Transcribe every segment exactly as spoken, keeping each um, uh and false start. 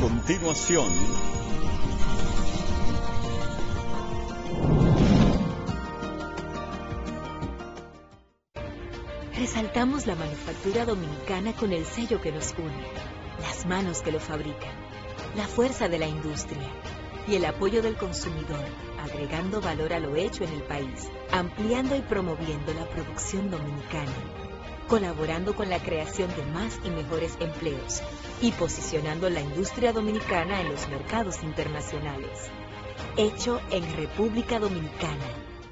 continuación, resaltamos la manufactura dominicana con el sello que nos une, las manos que lo fabrican, la fuerza de la industria y el apoyo del consumidor, agregando valor a lo hecho en el país, ampliando y promoviendo la producción dominicana, colaborando con la creación de más y mejores empleos y posicionando la industria dominicana en los mercados internacionales. Hecho en República Dominicana.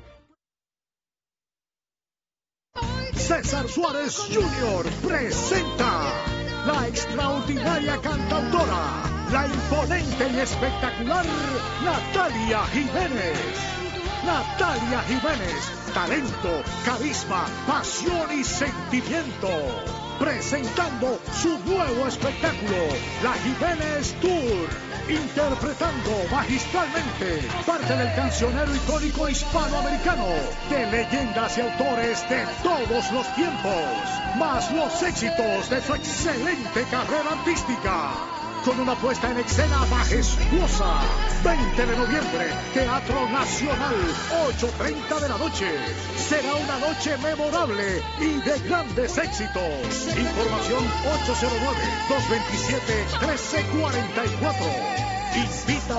César Suárez junior presenta la extraordinaria cantautora, la imponente y espectacular Natalia Jiménez. Natalia Jiménez, talento, carisma, pasión y sentimiento. Presentando su nuevo espectáculo, La Jiménez Tour. Interpretando magistralmente parte del cancionero icónico hispanoamericano, de leyendas y autores de todos los tiempos, más los éxitos de su excelente carrera artística. Con una puesta en escena majestuosa. veinte de noviembre, Teatro Nacional, ocho y media de la noche. Será una noche memorable y de grandes éxitos. Información ocho cero nueve, dos dos siete, uno tres cuatro cuatro. Invita.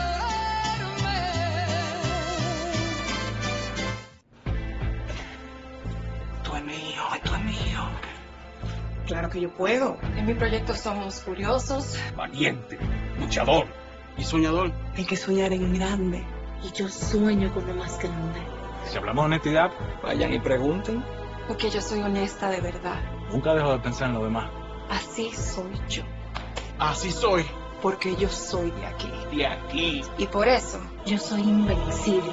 Tú es mío, tú es mío. Claro que yo puedo. En mi proyecto somos curiosos, valiente, luchador y soñador. hay que soñar en grande. Y yo sueño con lo más grande. Si hablamos de honestidad, Vayan y pregunten. Porque yo soy honesta de verdad. nunca dejo de pensar en lo demás. Así soy yo. Así soy. Porque yo soy de aquí. De aquí. Y por eso, Yo soy invencible.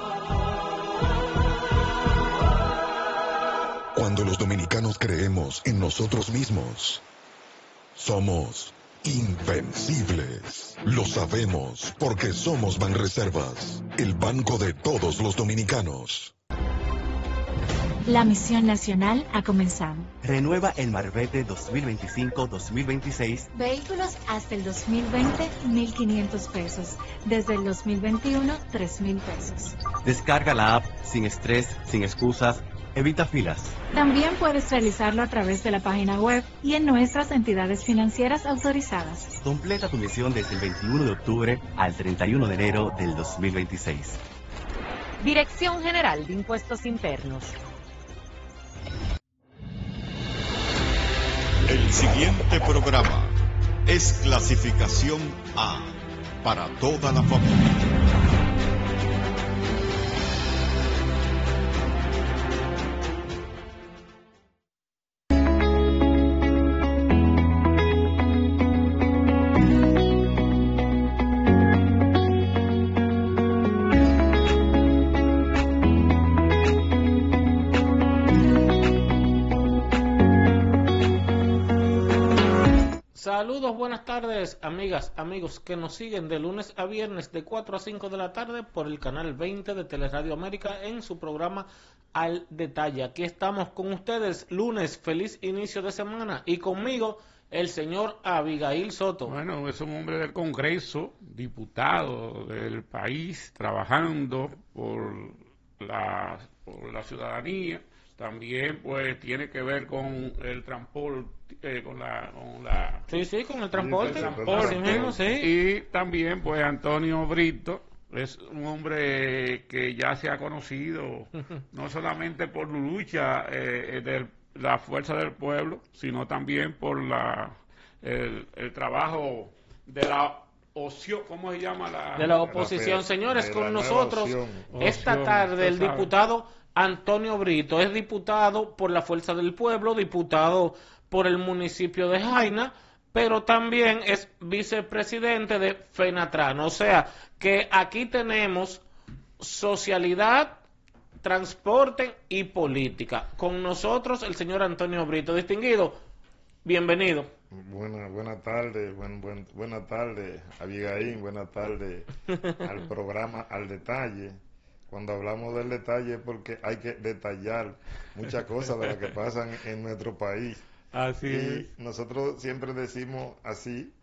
Cuando los dominicanos creemos en nosotros mismos, somos invencibles. Lo sabemos porque somos Banreservas, el banco de todos los dominicanos. La misión nacional ha comenzado. Renueva el Marbete dos mil veinticinco dos mil veintiséis. Vehículos hasta el dos mil veinte, mil quinientos pesos. Desde el dos mil veintiuno, tres mil pesos. Descarga la app sin estrés, sin excusas. Evita filas. También puedes realizarlo a través de la página web y en nuestras entidades financieras autorizadas. Completa tu misión desde el veintiuno de octubre al treinta y uno de enero del dos mil veintiséis. Dirección General de Impuestos Internos. el siguiente programa es clasificación A para toda la familia. Saludos, buenas tardes, amigas, amigos que nos siguen de lunes a viernes de cuatro a cinco de la tarde por el canal veinte de Teleradio América en su programa Al Detalle. Aquí estamos con ustedes, lunes, feliz inicio de semana, y conmigo el señor Abigail Soto. Bueno, es un hombre del Congreso, diputado del país, trabajando por la, por la ciudadanía. También pues tiene que ver con el transporte, eh, con la, con la sí sí con el transporte, el transporte. Sí, mismo, sí. Y también pues Antonio Brito es un hombre que ya se ha conocido no solamente por la lucha eh, de la fuerza del pueblo, sino también por la el, el trabajo de la ocio, ¿cómo se llama? La, de la oposición. Señores, con nosotros esta Oción, tarde el sabe. diputado Antonio Brito. Es diputado por la Fuerza del Pueblo, diputado por el municipio de Jaina, pero también es vicepresidente de FENATRAN. O sea, que aquí tenemos socialidad, transporte y política. Con nosotros el señor Antonio Brito. Distinguido, bienvenido. Buena, buena tarde, buen, buen, buena tarde, Abigail, buena tarde al programa Al Detalle. Cuando hablamos del detalle es porque hay que detallar muchas cosas de las que pasan en nuestro país. Así y nosotros siempre decimos así,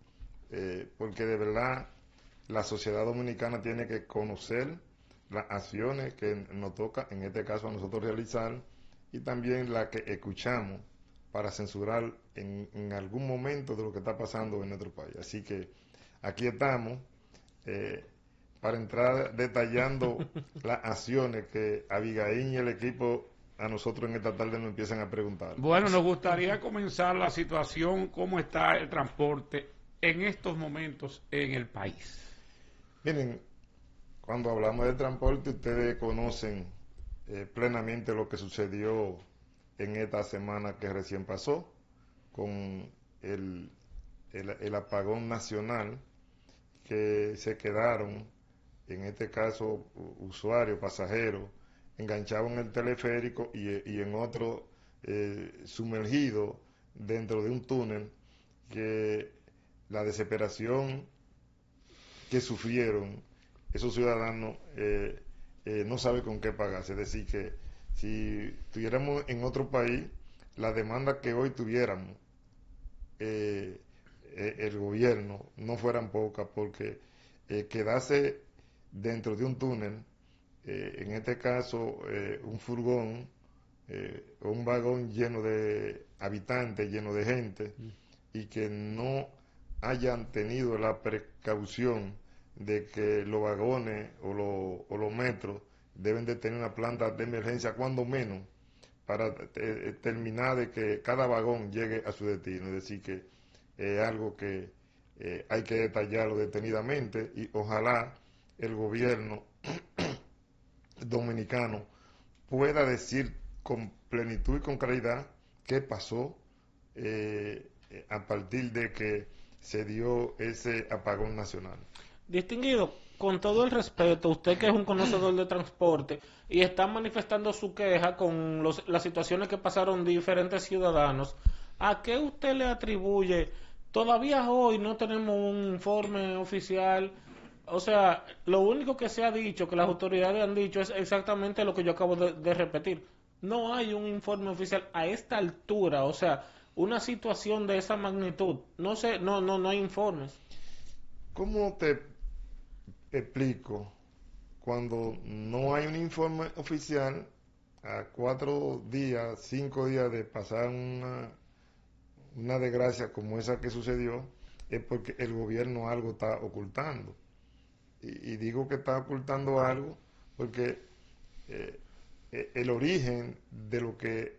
eh, porque de verdad la sociedad dominicana tiene que conocer las acciones que nos toca, en este caso a nosotros realizar, y también la que escuchamos para censurar en, en algún momento de lo que está pasando en nuestro país. Así que aquí estamos eh, para entrar detallando las acciones que Abigail y el equipo a nosotros en esta tarde nos empiezan a preguntar. Bueno, nos gustaría comenzar la situación, cómo está el transporte en estos momentos en el país. Miren, cuando hablamos de transporte, ustedes conocen eh, plenamente lo que sucedió en esta semana que recién pasó con el, el, el apagón nacional, que se quedaron, en este caso, usuarios, pasajeros, enganchados en el teleférico y, y en otro eh, sumergido dentro de un túnel, que la desesperación que sufrieron esos ciudadanos eh, eh, no sabe con qué pagarse. Es decir, que si estuviéramos en otro país, la demanda que hoy tuviéramos, eh, eh, el gobierno, no fueran pocas, porque eh, quedarse dentro de un túnel, eh, en este caso eh, un furgón eh, o un vagón lleno de habitantes, lleno de gente, mm. y que no hayan tenido la precaución de que los vagones o, lo, o los metros deben de tener una planta de emergencia, cuando menos, para eh, terminar de que cada vagón llegue a su destino. Es decir, que es eh, algo que eh, hay que detallarlo detenidamente, y ojalá el gobierno dominicano pueda decir con plenitud y con claridad qué pasó eh, a partir de que se dio ese apagón nacional. Distinguido, con todo el respeto, usted que es un conocedor de transporte y está manifestando su queja con los, las situaciones que pasaron diferentes ciudadanos, ¿a qué usted le atribuye? Todavía hoy no tenemos un informe oficial. O sea, lo único que se ha dicho, que las autoridades han dicho, es exactamente lo que yo acabo de, de repetir. No hay un informe oficial a esta altura. O sea, una situación de esa magnitud, no sé, no, no, no hay informes. ¿Cómo te explico? Cuando no hay un informe oficial, a cuatro días, cinco días de pasar una, una desgracia como esa que sucedió, es porque el gobierno algo está ocultando. Y, y digo que está ocultando algo porque eh, el origen de lo que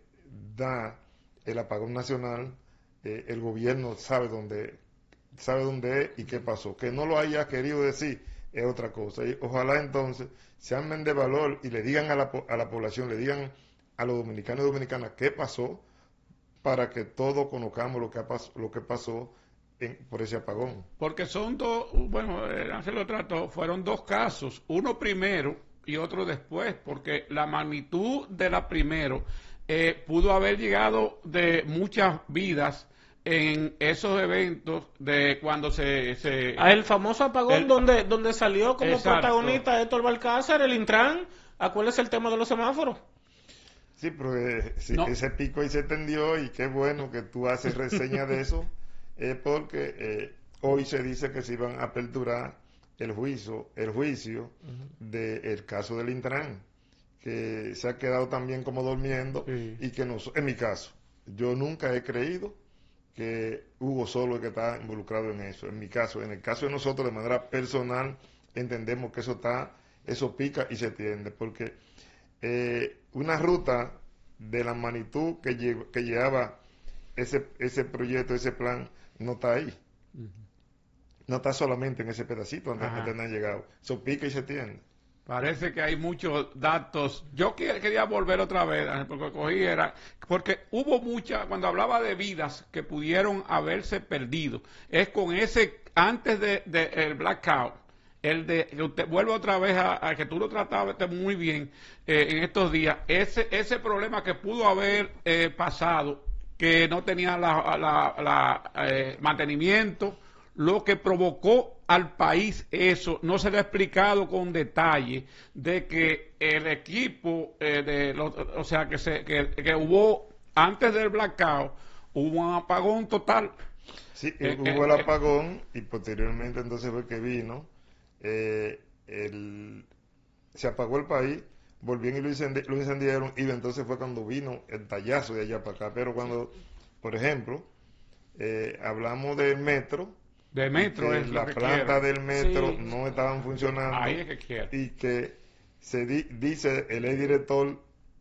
da el apagón nacional, eh, el gobierno sabe dónde, sabe dónde es y qué pasó. Que no lo haya querido decir es otra cosa. Y ojalá entonces se armen de valor y le digan a la, a la población, le digan a los dominicanos y dominicanas qué pasó, para que todos conozcamos lo que, ha pas, lo que pasó en, por ese apagón. Porque son dos, bueno, Ángel lo trató, fueron dos casos, uno primero y otro después, porque la magnitud de la primero eh, pudo haber llegado de muchas vidas en esos eventos de cuando se... se a el famoso apagón el, donde donde salió como exacto. protagonista Héctor Balcázar, el Intran. Acuérdese el tema de los semáforos. Sí, pero eh, sí, no. ese pico ahí se tendió, y qué bueno que tú haces reseña de eso, eh, porque eh, hoy se dice que se iban a aperturar el juicio, el juicio uh-huh. del caso del Intran, que se ha quedado también como durmiendo, sí. y que no, en mi caso, yo nunca he creído que Hugo Solo es que está involucrado en eso. En mi caso, en el caso de nosotros, de manera personal, entendemos que eso está, eso pica y se tiende, porque eh, una ruta de la magnitud que, lle- que llevaba ese, ese proyecto, ese plan, no está ahí. Uh-huh. No está solamente en ese pedacito donde no han llegado. Eso pica y se tiende. Parece que hay muchos datos. Yo quería volver otra vez, porque cogí era, porque hubo muchas, cuando hablaba de vidas que pudieron haberse perdido, es con ese, antes de, de el blackout, el de, usted vuelve otra vez a, a que tú lo trataste muy bien eh, en estos días, ese ese problema que pudo haber eh, pasado, que no tenía la, la, la eh, mantenimiento, lo que provocó al país eso, no se le ha explicado con detalle, de que el equipo, eh, de los, o sea, que, se, que, que hubo, antes del blackout, hubo un apagón total, Sí, Eh, hubo eh, el eh, apagón y posteriormente entonces fue que vino, eh, el, se apagó el país, volvían y lo, incendi- lo incendiaron y entonces fue cuando vino el tallazo de allá para acá. Pero cuando, por ejemplo, eh, hablamos del metro, De metro que es lo la que planta quiero. del metro Sí. no estaban funcionando Ahí es que quiero. y que se di- dice el exdirector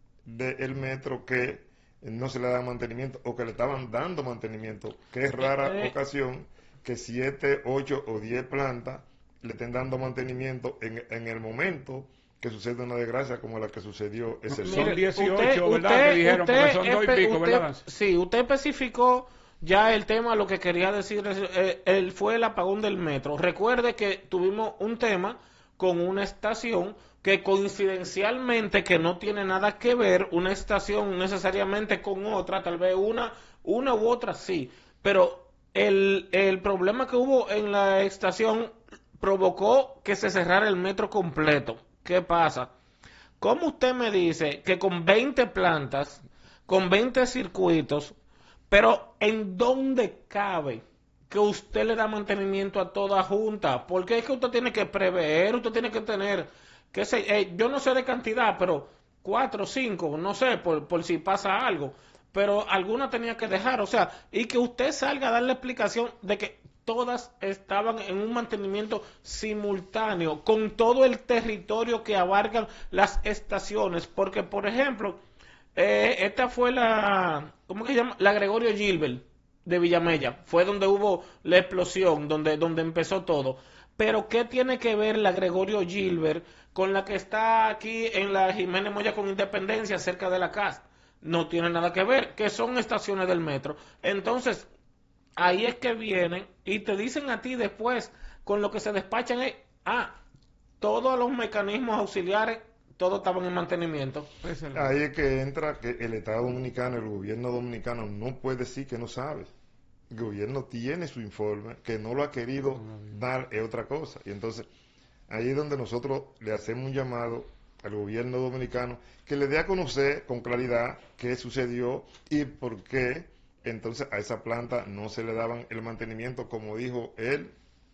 del metro que no se le da mantenimiento o que le estaban dando mantenimiento, que es rara Eh, eh. ocasión que siete, ocho o diez plantas le estén dando mantenimiento en, en el momento que sucede una desgracia como la que sucedió ese Son Mire, dieciocho, usted- ¿verdad? usted- que dijeron, usted porque son dos y espe- pico, usted- ¿verdad? Sí, usted especificó ya el tema, lo que quería decir es, eh, él fue el apagón del metro. Recuerde que tuvimos un tema con una estación que coincidencialmente, que no tiene nada que ver una estación necesariamente con otra, tal vez una, una u otra sí, pero el, el problema que hubo en la estación provocó que se cerrara el metro completo. ¿Qué pasa? ¿Cómo usted me dice que con veinte plantas, con veinte circuitos, pero en dónde cabe que usted le da mantenimiento a toda junta? Porque es que usted tiene que prever, usted tiene que tener, qué sé, eh, yo no sé de cantidad, pero cuatro, cinco, no sé, por, por si pasa algo, pero alguna tenía que dejar, o sea, y que usted salga a dar la explicación de que todas estaban en un mantenimiento simultáneo con todo el territorio que abarcan las estaciones, porque por ejemplo, eh, esta fue la, ¿cómo que se llama? La Gregorio Gilbert de Villamella, fue donde hubo la explosión, donde, donde empezó todo. Pero ¿qué tiene que ver la Gregorio Gilbert con la que está aquí en la Jiménez Moya con Independencia, cerca de la casa? No tiene nada que ver, que son estaciones del metro. Entonces, ahí es que vienen y te dicen a ti después, con lo que se despachan es, ah, todos los mecanismos auxiliares, todos estaban en mantenimiento. Ahí es que entra que el Estado Dominicano, el gobierno dominicano no puede decir que no sabe. El gobierno tiene su informe, que no lo ha querido dar es otra cosa. Y entonces, ahí es donde nosotros le hacemos un llamado al gobierno dominicano que le dé a conocer con claridad qué sucedió y por qué entonces a esa planta no se le daban el mantenimiento, como dijo él,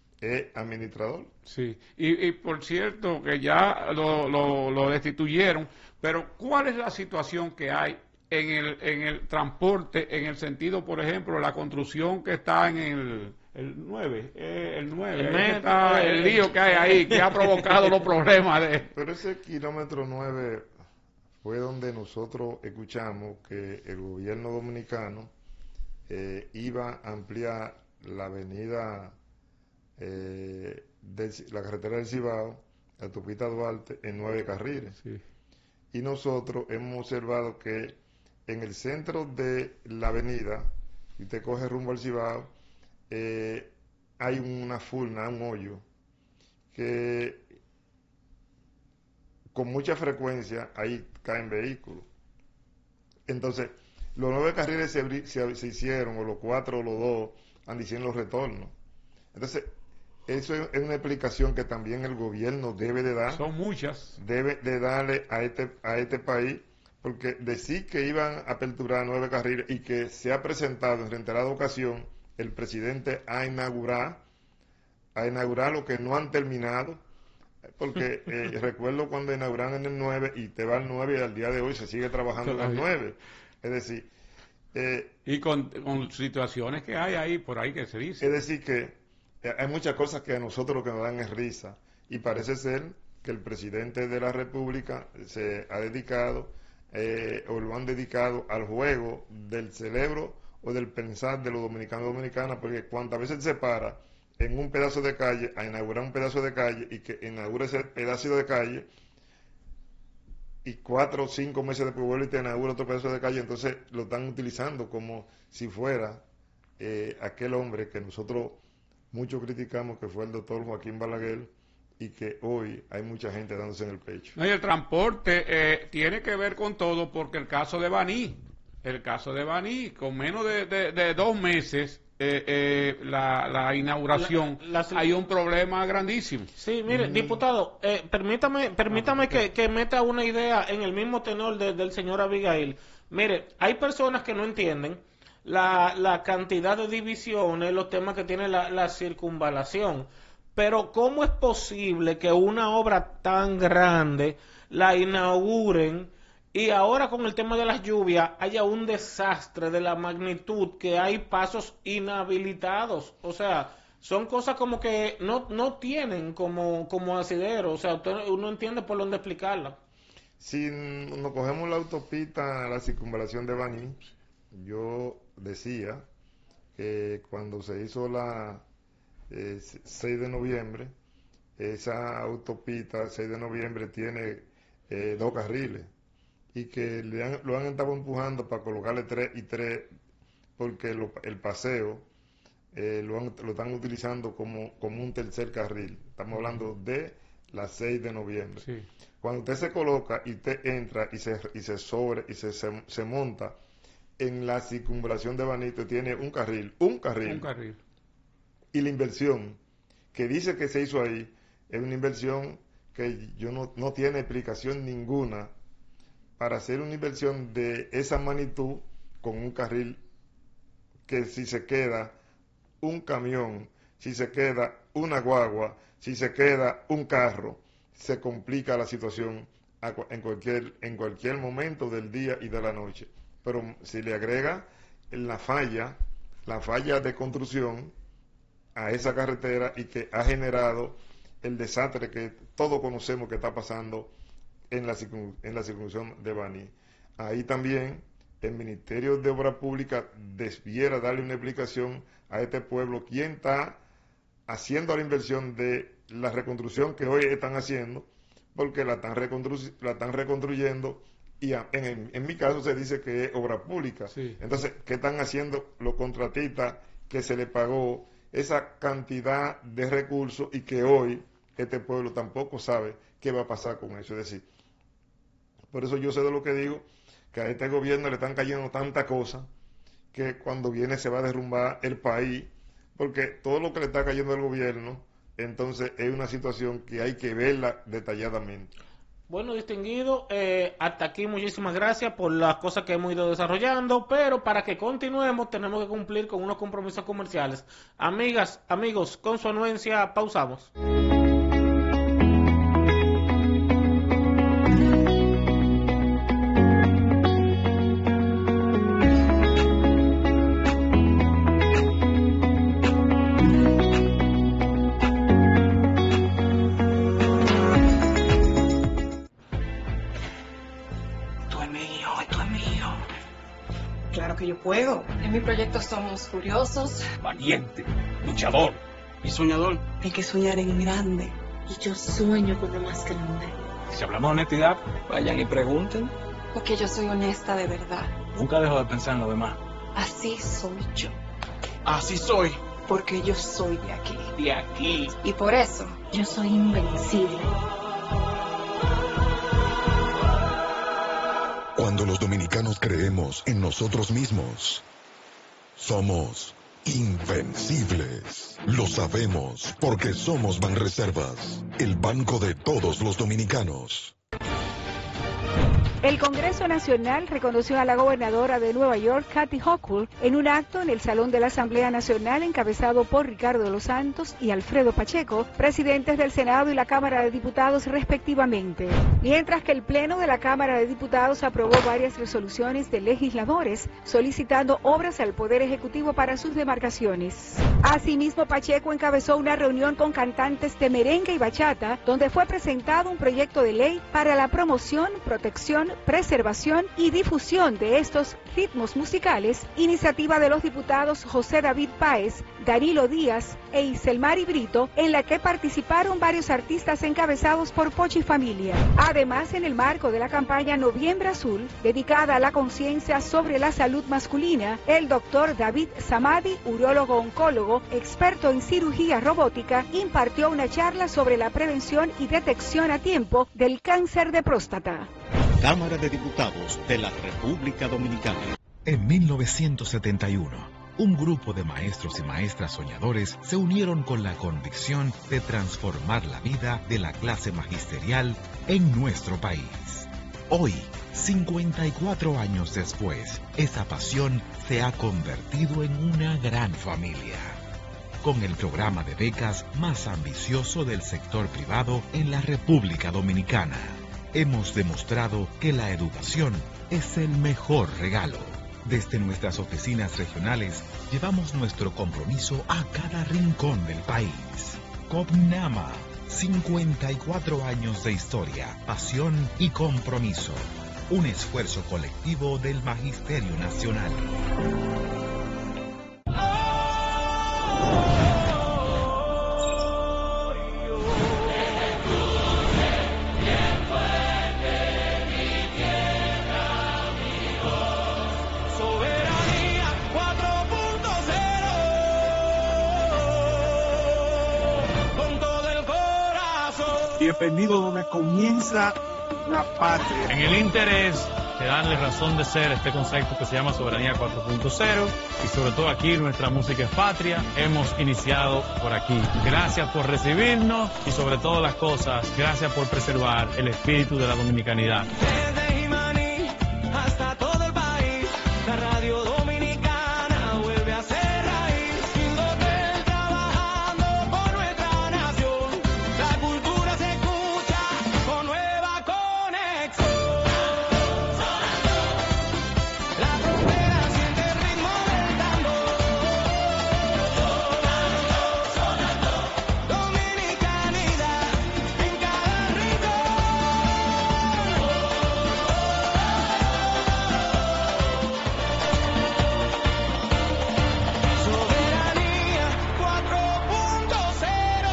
el administrador. Sí, y, y por cierto que ya lo, lo, lo destituyeron, pero ¿cuál es la situación que hay en el, en el transporte, en el sentido, por ejemplo, la construcción que está en el, el nueve, eh, el nueve, El ahí metro, está eh, el lío que hay ahí, que ha provocado los problemas de... Pero ese kilómetro nueve fue donde nosotros escuchamos que el gobierno dominicano eh, iba a ampliar la avenida, eh, de la carretera del Cibao, la Tupita Duarte, en nueve carriles. Sí. Y nosotros hemos observado que en el centro de la avenida, si usted coge rumbo al Cibao, eh, hay una furna, un hoyo, que con mucha frecuencia ahí caen vehículos. Entonces, los nueve carriles se, se, se hicieron, o los cuatro o los dos, han diciendo los retornos. Entonces, eso es, es una explicación que también el gobierno debe de dar. Son muchas. Debe de darle a este, a este país, porque decir que iban a aperturar nueve carriles y que se ha presentado en reiterada ocasión el presidente a inaugurar, a inaugurar lo que no han terminado, porque eh, recuerdo cuando inauguraron en el nueve y te va al nueve y al día de hoy se sigue trabajando en el nueve. Es decir, eh, y con, con situaciones que hay ahí, por ahí que se dice. Es decir que eh, hay muchas cosas que a nosotros lo que nos dan es risa, y parece ser que el presidente de la República se ha dedicado, eh, o lo han dedicado al juego del cerebro o del pensar de los dominicanos y dominicanas, porque cuantas veces se para en un pedazo de calle a inaugurar un pedazo de calle y que inaugura ese pedazo de calle y cuatro o cinco meses después vuelve y te inaugura otro pedazo de calle, entonces lo están utilizando como si fuera eh, aquel hombre que nosotros mucho criticamos, que fue el doctor Joaquín Balaguer, y que hoy hay mucha gente dándose en el pecho. No, y el transporte eh, tiene que ver con todo, porque el caso de Baní, el caso de Baní, con menos de, de, de dos meses, eh, eh, la, la inauguración, la, la, hay un problema grandísimo. Sí, mire, mm. diputado, eh, permítame, permítame ah, que, que meta una idea en el mismo tenor de, del señor Abigail. Mire, hay personas que no entienden la, la cantidad de divisiones, los temas que tiene la, la circunvalación. Pero ¿cómo es posible que una obra tan grande la inauguren y ahora con el tema de las lluvias haya un desastre de la magnitud que hay pasos inhabilitados? O sea, son cosas como que no, no tienen como, como asidero. O sea, usted, uno entiende por dónde explicarla. Si nos cogemos la autopista, la circunvalación de Baní, yo decía que cuando se hizo la eh, seis de noviembre, esa autopista seis de noviembre tiene eh, dos carriles y que le han, lo han estado empujando para colocarle tres y tres porque lo, el paseo eh, lo, han, lo están utilizando como, como un tercer carril. Estamos hablando de la seis de noviembre. Sí. Cuando usted se coloca y usted entra y se, y se sobre y se, se, se monta en la circunvalación de Banito, tiene un carril, un carril, un carril. Y la inversión que dice que se hizo ahí es una inversión que yo no, no tiene explicación ninguna para hacer una inversión de esa magnitud con un carril que si se queda un camión, si se queda una guagua, si se queda un carro, se complica la situación en cualquier, en cualquier momento del día y de la noche. Pero si le agrega la falla, la falla de construcción a esa carretera y que ha generado el desastre que todos conocemos que está pasando en la, en la circunvalación de Baní. Ahí también el Ministerio de Obras Públicas debiera darle una explicación a este pueblo, quién está haciendo la inversión de la reconstrucción que hoy están haciendo, porque la están, reconstru la están reconstruyendo y a, en, en mi caso se dice que es obra pública. Sí. Entonces, ¿qué están haciendo los contratistas que se le pagó esa cantidad de recursos y que hoy este pueblo tampoco sabe qué va a pasar con eso? Es decir, por eso yo sé de lo que digo, que a este gobierno le están cayendo tantas cosas que cuando viene se va a derrumbar el país, porque todo lo que le está cayendo al gobierno, entonces es una situación que hay que verla detalladamente. Bueno, distinguido, eh, hasta aquí muchísimas gracias por las cosas que hemos ido desarrollando, pero para que continuemos tenemos que cumplir con unos compromisos comerciales. Amigas, amigos, con su anuencia, pausamos. Que yo puedo. En mi proyecto somos curiosos, valiente, luchador y soñador. Hay que soñar en grande. Y yo sueño con lo más grande. Si hablamos de honestidad, vayan y pregunten. Porque yo soy honesta de verdad. Nunca dejo de pensar en lo demás. Así soy yo. Así soy. Porque yo soy de aquí. De aquí. Y por eso yo soy invencible. Cuando los dominicanos creemos en nosotros mismos, somos invencibles. Lo sabemos porque somos Banreservas, el banco de todos los dominicanos. El Congreso Nacional reconoció a la gobernadora de Nueva York, Kathy Hochul, en un acto en el Salón de la Asamblea Nacional encabezado por Ricardo de los Santos y Alfredo Pacheco, presidentes del Senado y la Cámara de Diputados respectivamente. Mientras que el Pleno de la Cámara de Diputados aprobó varias resoluciones de legisladores solicitando obras al Poder Ejecutivo para sus demarcaciones. Asimismo, Pacheco encabezó una reunión con cantantes de merengue y bachata, donde fue presentado un proyecto de ley para la promoción, protección, preservación y difusión de estos ritmos musicales, iniciativa de los diputados José David Páez, Danilo Díaz e Iselmari Brito, en la que participaron varios artistas encabezados por Pochi Familia. Además, en el marco de la campaña Noviembre Azul, dedicada a la conciencia sobre la salud masculina, el doctor David Samadi, urólogo oncólogo, experto en cirugía robótica, impartió una charla sobre la prevención y detección a tiempo del cáncer de próstata. Cámara de Diputados de la República Dominicana. En mil novecientos setenta y uno, un grupo de maestros y maestras soñadores se unieron con la convicción de transformar la vida de la clase magisterial en nuestro país. Hoy, cincuenta y cuatro años después, esa pasión se ha convertido en una gran familia. Con el programa de becas más ambicioso del sector privado en la República Dominicana, hemos demostrado que la educación es el mejor regalo. Desde nuestras oficinas regionales, llevamos nuestro compromiso a cada rincón del país. COPNAMA, cincuenta y cuatro años de historia, pasión y compromiso. Un esfuerzo colectivo del Magisterio Nacional. Bienvenido donde comienza la patria. En el interés de darle razón de ser a este concepto que se llama Soberanía cuatro punto cero y sobre todo aquí nuestra música es patria, hemos iniciado por aquí. Gracias por recibirnos y sobre todas las cosas, gracias por preservar el espíritu de la dominicanidad. Desde Jimaní hasta todo el país, la radio dominicana vuelve a ser raíz. Indotel trabajando por nuestra nación, la cultura se escucha con nueva conexión. La frontera siente el ritmo del tambor. Dominicanidad en cada rincón. Soberanía cuatro punto cero.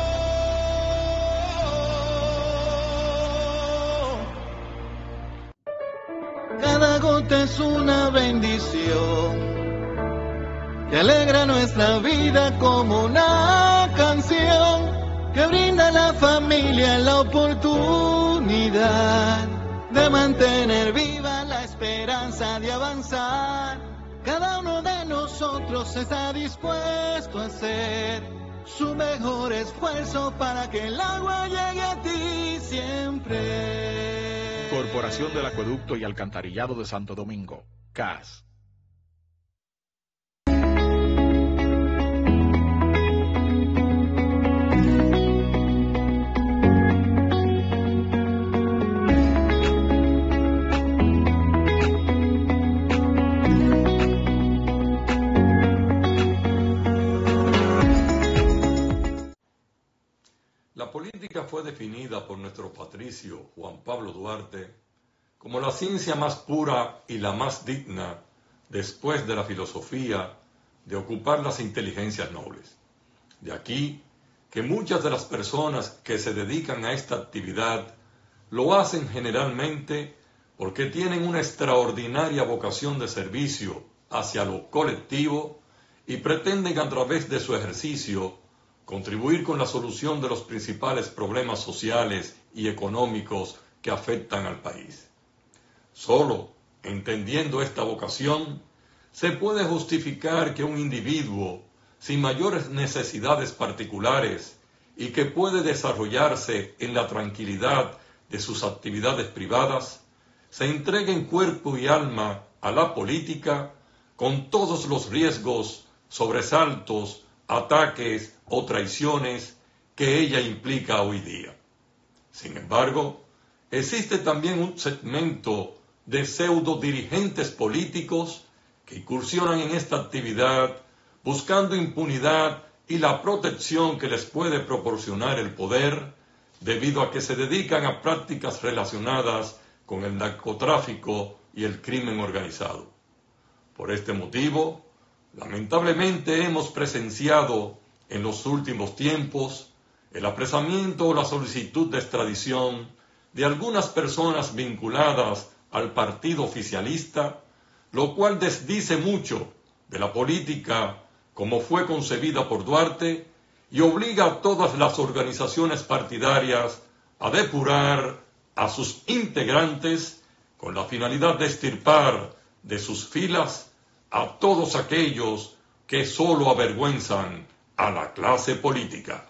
Cada gota es una bendición que alegra nuestra vida como una canción que brinda a la familia la oportunidad de mantener viva la esperanza de avanzar. Cada uno de nosotros está dispuesto a hacer su mejor esfuerzo para que el agua llegue a ti siempre. Corporación del Acueducto y Alcantarillado de Santo Domingo, C A S. La política fue definida por nuestro patricio Juan Pablo Duarte como la ciencia más pura y la más digna después de la filosofía de ocupar las inteligencias nobles. De aquí que muchas de las personas que se dedican a esta actividad lo hacen generalmente porque tienen una extraordinaria vocación de servicio hacia lo colectivo y pretenden a través de su ejercicio contribuir con la solución de los principales problemas sociales y económicos que afectan al país. Solo entendiendo esta vocación, se puede justificar que un individuo sin mayores necesidades particulares y que puede desarrollarse en la tranquilidad de sus actividades privadas, se entregue en cuerpo y alma a la política con todos los riesgos, sobresaltos, ataques o traiciones que ella implica hoy día. Sin embargo, existe también un segmento de pseudo dirigentes políticos que incursionan en esta actividad buscando impunidad y la protección que les puede proporcionar el poder, debido a que se dedican a prácticas relacionadas con el narcotráfico y el crimen organizado. Por este motivo, lamentablemente hemos presenciado en los últimos tiempos el apresamiento o la solicitud de extradición de algunas personas vinculadas al partido oficialista, lo cual desdice mucho de la política como fue concebida por Duarte y obliga a todas las organizaciones partidarias a depurar a sus integrantes con la finalidad de extirpar de sus filas a todos aquellos que solo avergüenzan a la clase política.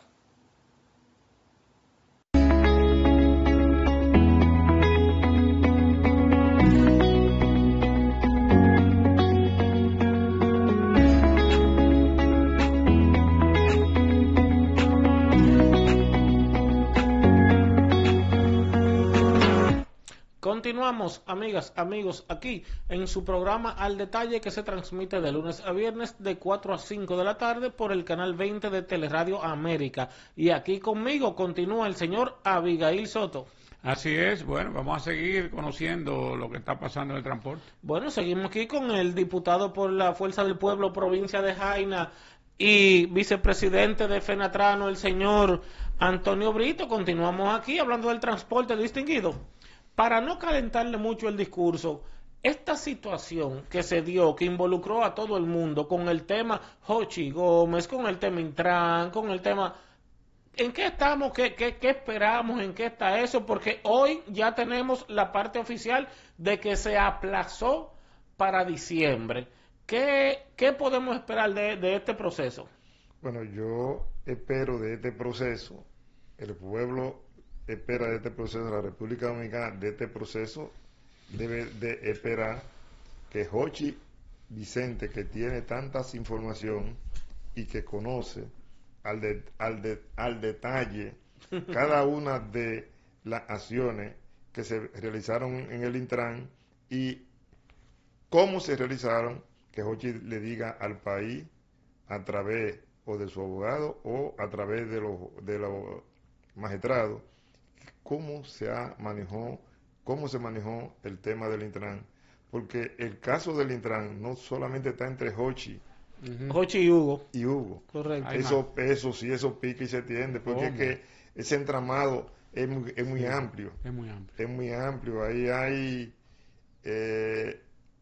continuamos, amigas, amigos, aquí en su programa Al Detalle, que se transmite de lunes a viernes de cuatro a cinco de la tarde por el canal veinte de Teleradio América. Y aquí conmigo continúa el señor Abigail Soto. Así es, bueno, vamos a seguir conociendo lo que está pasando en el transporte. Bueno, seguimos aquí con el diputado por la Fuerza del Pueblo, provincia de Jaina, y vicepresidente de Fenatrano, el señor Antonio Brito. Continuamos aquí hablando del transporte, distinguido. Para no calentarle mucho el discurso, esta situación que se dio, que involucró a todo el mundo, con el tema Jochi Gómez, con el tema Intran, con el tema... ¿En qué estamos? ¿Qué, qué, ¿Qué esperamos? ¿En qué está eso? Porque hoy ya tenemos la parte oficial de que se aplazó para diciembre. ¿Qué, qué podemos esperar de, de este proceso? Bueno, yo espero de este proceso, el pueblo espera de este proceso, la República Dominicana de este proceso debe de esperar que Jochi Vicente, que tiene tantas información y que conoce al, de, al, de, al detalle cada una de las acciones que se realizaron en el Intran y cómo se realizaron, que Jochi le diga al país a través o de su abogado o a través de los de los magistrados cómo se ha manejó cómo se manejó el tema del Intran, porque el caso del Intran no solamente está entre Jochi Uh-huh. Jochi y Hugo. Y Hugo. Correcto. Eso, eso sí, eso pica y se tiende, porque es que ese entramado es muy, es muy sí, amplio. Es muy amplio. Es muy amplio. Ahí hay eh,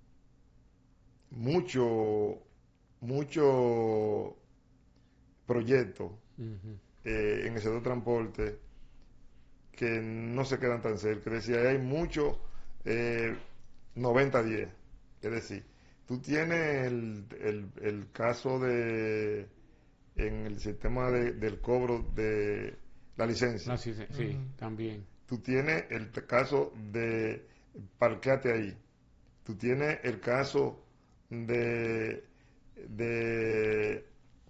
mucho, mucho proyectos uh-huh. eh, en el sector transporte que no se quedan tan cerca. Es decir, hay mucho eh, noventa a diez. Es decir, tú tienes el, el, el caso de en el sistema de, del cobro de la licencia. No, sí, sí, sí uh-huh. también. Tú tienes el caso de parqueate ahí. Tú tienes el caso de de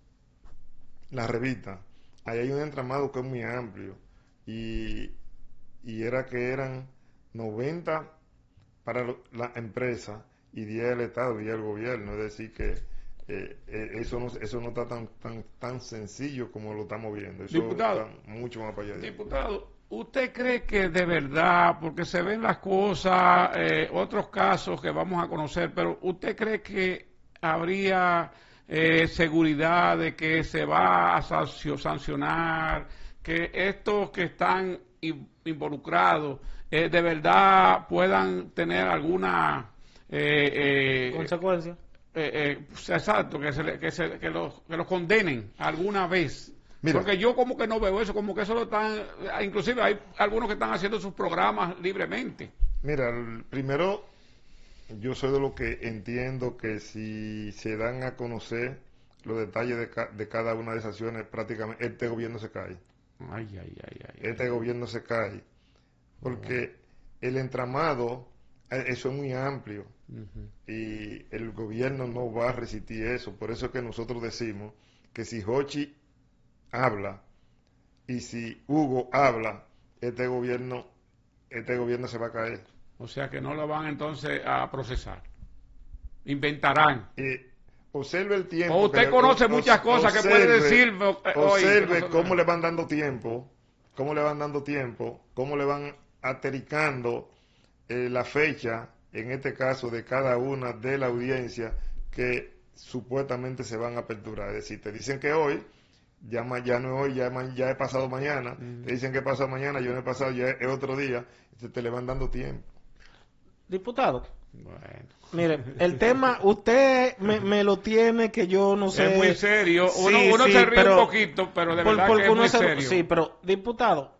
la revista. Ahí hay un entramado que es muy amplio y, y era que eran noventa para la empresa y diez del Estado, diez del gobierno. Es decir que eh, eh, eso no eso no está tan tan tan sencillo como lo estamos viendo. Eso diputado, está mucho más para allá. Diputado, ¿usted cree que de verdad, porque se ven las cosas, eh, otros casos que vamos a conocer, pero usted cree que habría eh, seguridad de que se va a sancionar, que estos que están involucrados eh, de verdad puedan tener alguna Eh, eh, consecuencia eh, eh, exacto, que, se, que, se, que, los, que los condenen alguna vez. Mira, porque yo como que no veo eso, como que eso lo están, inclusive hay algunos que están haciendo sus programas libremente. Mira, primero yo soy de lo que entiendo que si se dan a conocer los detalles de, ca de cada una de esas acciones, prácticamente este gobierno se cae. Ay, ay, ay, ay, este ay. gobierno se cae porque oh. el entramado, eso es muy amplio. Uh-huh. Y el gobierno no va a resistir eso. Por eso es que nosotros decimos que si Jochi habla y si Hugo habla, este gobierno este gobierno se va a caer. O sea que no lo van entonces a procesar, inventarán. Eh, observe el tiempo. O usted que, conoce o, muchas cosas observe, que puede decir. Observe hoy, cómo le van dando tiempo, cómo le van dando tiempo, cómo le van atericando eh, la fecha, en este caso de cada una de la audiencia que supuestamente se van a aperturar. Es decir, te dicen que hoy, ya, ya no es hoy, ya, ya he pasado mañana, mm. te dicen que pasado mañana, yo no he pasado, ya es otro día, entonces te le van dando tiempo. Diputado, bueno. Mire, el tema, usted me, me lo tiene que yo no sé. Es muy serio, uno, sí, uno sí, se ríe pero, un poquito, pero de por, verdad que es muy se, serio. Sí, pero diputado,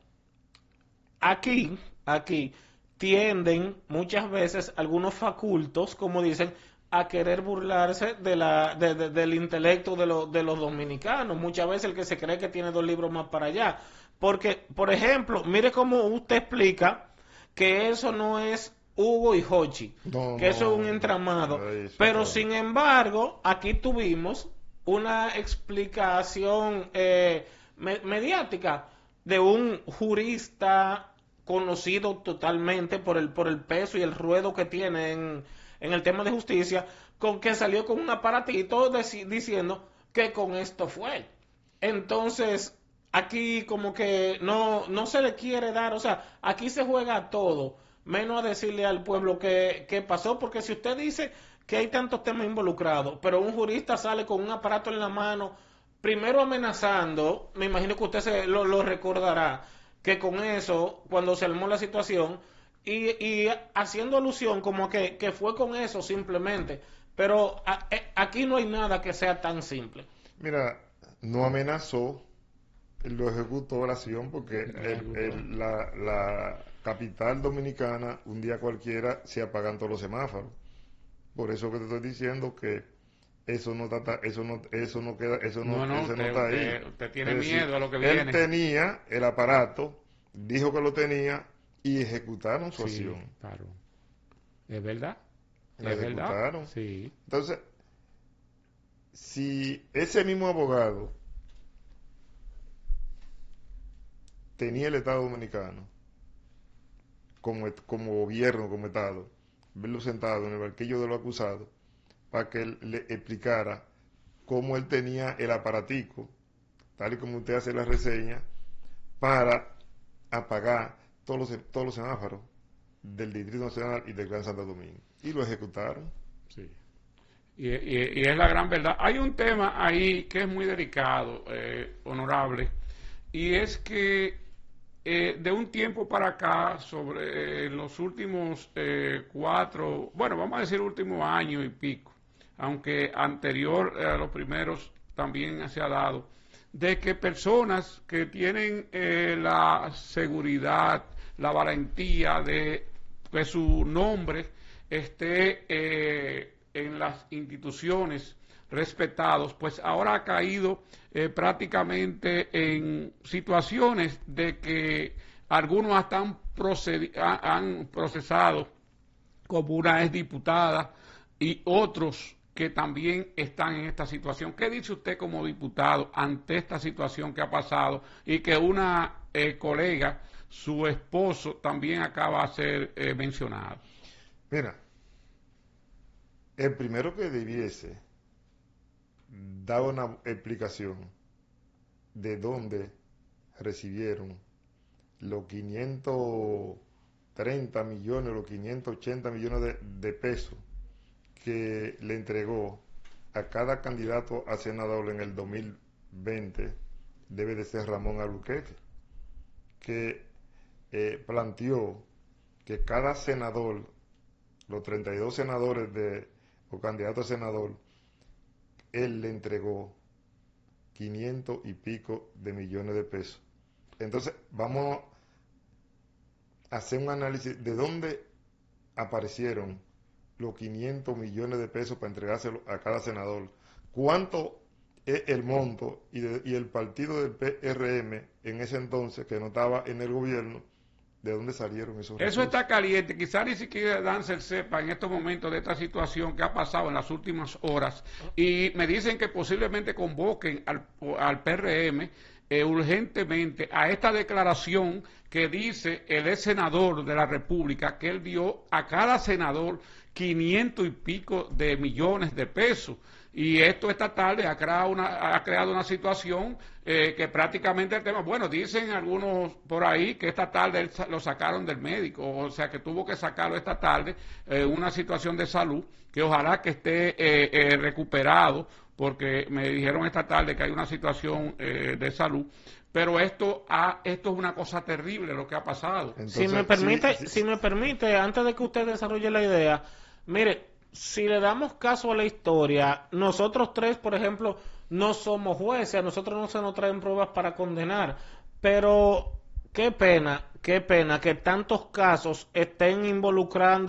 aquí, aquí, tienden muchas veces algunos facultos, como dicen, a querer burlarse de la, de, de, del intelecto de, lo, de los dominicanos. Muchas veces el que se cree que tiene dos libros más para allá. Porque, por ejemplo, mire cómo usted explica que eso no es Hugo y Jochi, no, que eso es un entramado. No, eso pero, no. sin embargo, aquí tuvimos una explicación eh, me, mediática de un jurista conocido totalmente por el, por el peso y el ruedo que tiene en, en el tema de justicia, con que salió con un aparatito deci- diciendo que con esto fue. Entonces, aquí como que no, no se le quiere dar, o sea, aquí se juega todo, menos a decirle al pueblo qué qué pasó, porque si usted dice que hay tantos temas involucrados, pero un jurista sale con un aparato en la mano, primero amenazando, me imagino que usted se lo, lo recordará, que con eso, cuando se armó la situación, y, y haciendo alusión como que, que fue con eso simplemente, pero a, a, aquí no hay nada que sea tan simple. Mira, no amenazó, lo ejecutó la acción porque el, el, la, la capital dominicana, un día cualquiera, se apagan todos los semáforos. Por eso que te estoy diciendo que eso no está, eso no, eso no queda, eso no, No, no, eso usted, no está usted, ahí. usted tiene Es decir, miedo a lo que viene. Él tenía el aparato, dijo que lo tenía y ejecutaron su Sí, acción. claro. ¿Es verdad? La ¿Es verdad? ejecutaron. Sí. Entonces, si ese mismo abogado tenía el Estado Dominicano como, como gobierno, como Estado, verlo sentado en el banquillo de los acusados para que él le explicara cómo él tenía el aparatico, tal y como usted hace la reseña, para apagar todos los, todos los semáforos del Distrito Nacional y del Gran Santo Domingo. Y lo ejecutaron. Sí. Y, y, y es la gran verdad. Hay un tema ahí que es muy delicado, eh, honorable, y es que eh, de un tiempo para acá, sobre eh, los últimos eh, cuatro, bueno, vamos a decir último año y pico, aunque anterior a los primeros también se ha dado, de que personas que tienen eh, la seguridad, la valentía de que su nombre esté eh, en las instituciones respetados, pues ahora ha caído eh, prácticamente en situaciones de que algunos hasta han, procedi- han procesado como una exdiputada y otros que también están en esta situación. ¿Qué dice usted como diputado ante esta situación que ha pasado y que una eh, colega, su esposo, también acaba de ser eh, mencionado? Mira, el primero que debiese dar una explicación de dónde recibieron los quinientos treinta millones, los quinientos ochenta millones de, de pesos que le entregó a cada candidato a senador en el dos mil veinte, debe de ser Ramón Albuquerque, que eh, planteó que cada senador, los treinta y dos senadores de, o candidatos a senador, él le entregó quinientos y pico de millones de pesos. Entonces, vamos a hacer un análisis de dónde aparecieron los quinientos millones de pesos para entregárselo a cada senador. ¿Cuánto es el monto y, de, y el partido del P R M en ese entonces, que no estaba en el gobierno, de dónde salieron esos recursos? Eso está caliente, quizás ni siquiera Dancer sepa en estos momentos de esta situación que ha pasado en las últimas horas, y me dicen que posiblemente convoquen al, al P R M eh, urgentemente a esta declaración que dice el ex senador de la República, que él dio a cada senador quinientos y pico de millones de pesos. Y esto esta tarde ha creado una, ha creado una situación eh, que prácticamente el tema, bueno, dicen algunos por ahí que esta tarde él lo sacaron del médico, o sea que tuvo que sacarlo esta tarde, eh, una situación de salud, que ojalá que esté eh, eh, recuperado, porque me dijeron esta tarde que hay una situación eh, de salud. Pero esto ha, esto es una cosa terrible lo que ha pasado. Entonces, si me permite, sí, sí. si me permite, antes de que usted desarrolle la idea, mire, si le damos caso a la historia, nosotros tres, por ejemplo, no somos jueces, a nosotros no se nos traen pruebas para condenar, pero qué pena, qué pena que tantos casos estén involucrando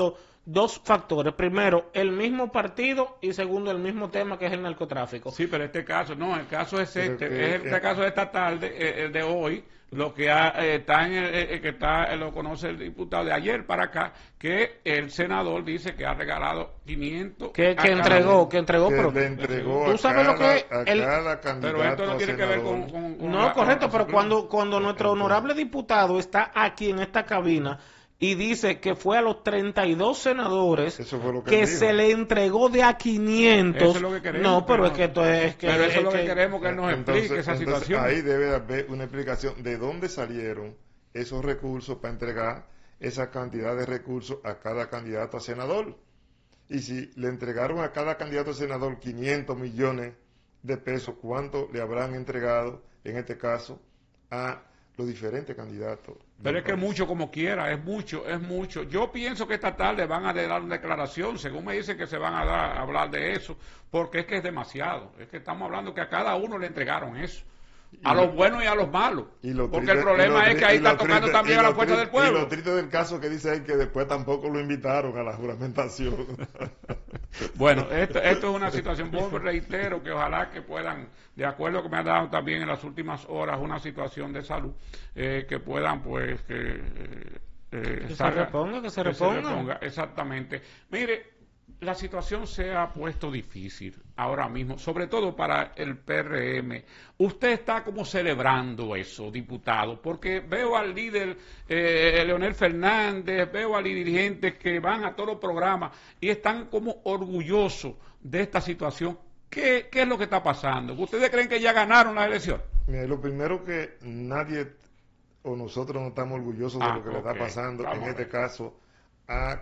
dos factores. Primero, el mismo partido y segundo, el mismo tema que es el narcotráfico. Sí, pero este caso, no, el caso es Pero este, que- es este que- caso de esta tarde, eh, el de hoy, lo que ha, eh, está en el, eh, que está, eh, lo conoce el diputado de ayer para acá, que el senador dice que ha regalado quinientos. Que, a que cada entregó, uno. que entregó, que pero le entregó tú a sabes lo cada- que a el- cada candidato Pero esto no a tiene que ver senador. con... con- con No, la- correcto, con- pero con- cuando, cuando nuestro honorable diputado está aquí en esta cabina y dice que fue a los treinta y dos senadores Eso fue lo que que él dijo. se le entregó de a quinientos. Eso es lo que queremos, no, pero pero- es que esto es que... pero eso es lo que que- queremos que él nos Entonces- explique esa entonces, situación. ahí debe haber una explicación de dónde salieron esos recursos para entregar esa cantidad de recursos a cada candidato a senador. Y si le entregaron a cada candidato a senador quinientos millones de pesos, ¿cuánto le habrán entregado, en este caso, a los diferentes candidatos? Pero es que mucho como quiera, es mucho, es mucho. Yo pienso que esta tarde van a dar una declaración, según me dicen que se van a, dar, a hablar de eso, porque es que es demasiado. Es que estamos hablando que a cada uno le entregaron eso. A Y los lo- buenos y a los malos. Y lo Porque triste- el problema y lo es que tri- ahí y lo está tocando triste- también y a la lo fuerza triste- del pueblo. Y lo triste del caso que dice es que después tampoco lo invitaron a la juramentación. Bueno, esto, esto es una situación, vuelvo y reitero que ojalá que puedan, de acuerdo que me han dado también en las últimas horas una situación de salud, eh, que puedan pues que, eh, eh, Que se salga- reponga, que se reponga. exactamente. Mire, la situación se ha puesto difícil ahora mismo, sobre todo para el P R M. Usted está como celebrando eso, diputado, porque veo al líder eh, Leonel Fernández, veo a los dirigentes que van a todos los programas y están como orgullosos de esta situación. ¿Qué, qué es lo que está pasando? ¿Ustedes creen que ya ganaron la elección? Mira, lo primero que nadie o nosotros no estamos orgullosos de Ah, lo que le ok. está pasando, Vamos en a este ver. caso, a,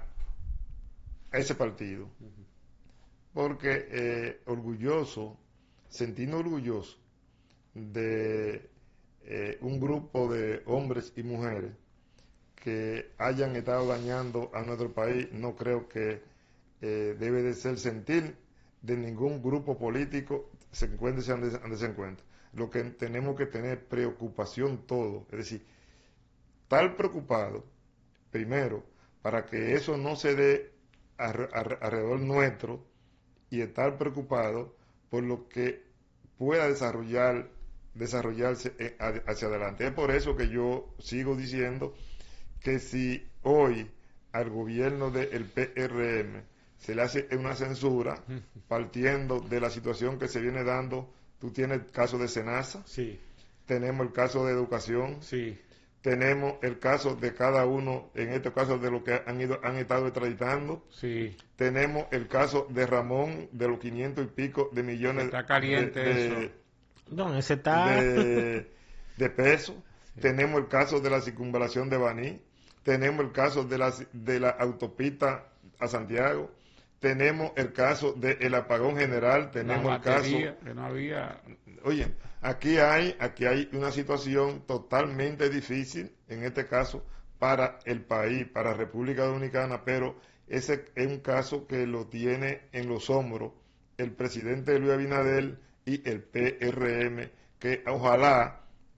a ese partido. Porque eh, orgulloso, sentirnos orgulloso de eh, un grupo de hombres y mujeres que hayan estado dañando a nuestro país, no creo que eh, debe de ser sentir de ningún grupo político, se encuentre donde se encuentre. Lo que tenemos que tener preocupación todo, es decir, estar preocupado, primero, para que eso no se dé ar- ar- alrededor nuestro, y estar preocupado por lo que pueda desarrollar, desarrollarse eh, a- hacia adelante. Es por eso que yo sigo diciendo que si hoy al gobierno del P R M se le hace una censura, partiendo de la situación que se viene dando, tú tienes el caso de Senasa, Sí. tenemos el caso de educación, Sí. tenemos el caso de cada uno, en este caso de lo que han ido han estado extraditando, Sí. tenemos el caso de Ramón de los quinientos y pico de millones Está caliente de, de- eso. No, ese está... de- de pesos, tenemos el caso de la circunvalación de Baní, tenemos el caso de la, de la autopista a Santiago, tenemos el caso del apagón general, tenemos La el caso... batería, que no había... Oye, aquí hay, aquí hay una situación totalmente difícil, en este caso, para el país, para República Dominicana, pero ese es un caso que lo tiene en los hombros el presidente Luis Abinader y el P R M, que ojalá,